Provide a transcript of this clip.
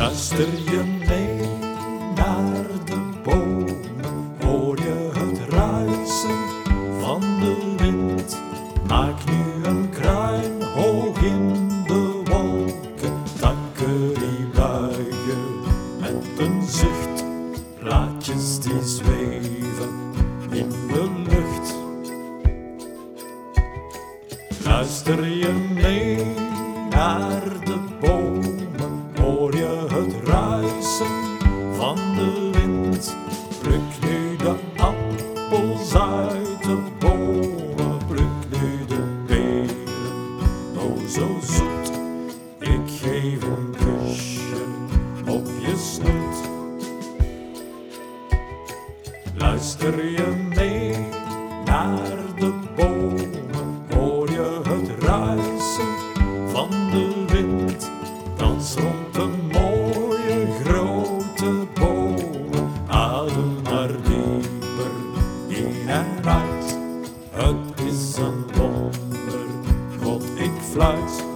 Luister je mee naar de bomen, hoor je het ruisen van de wind. Maak nu een kruin hoog in de wolken, takken die buigen met een zucht. Blaadjes die zweven in de lucht. Luister je mee naar de bomen, hoor je het ruisen van de wind. Pluk nu de appels uit de bomen, pluk nu de peren, oh zo zoet. Ik geef een kusje op je snoet. Luister je mee naar de bomen, hoor je het ruisen van de wind. Dans rond de mooie grote bomen, adem maar dieper in en uit. Het is een wonder, God, ik fluit.